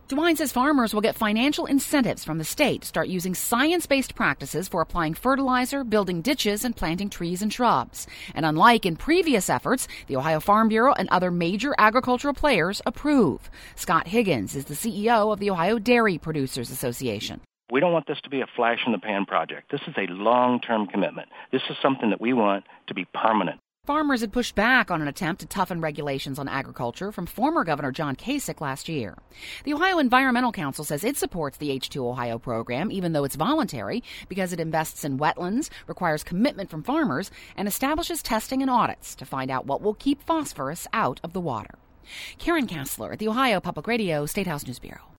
DeWine says farmers will get financial incentives from the state to start using science-based practices for applying fertilizer, building ditches, and planting trees and shrubs. And unlike in previous efforts, the Ohio Farm Bureau and other major agricultural players approve. Scott Higgins is the CEO of the Ohio Dairy Producers Association. We don't want this to be a flash-in-the-pan project. This is a long-term commitment. This is something that we want to be permanent. Farmers had pushed back on an attempt to toughen regulations on agriculture from former Governor John Kasich last year. The Ohio Environmental Council says it supports the H2 Ohio program, even though it's voluntary, because it invests in wetlands, requires commitment from farmers, and establishes testing and audits to find out what will keep phosphorus out of the water. Karen Kassler at the Ohio Public Radio State House News Bureau.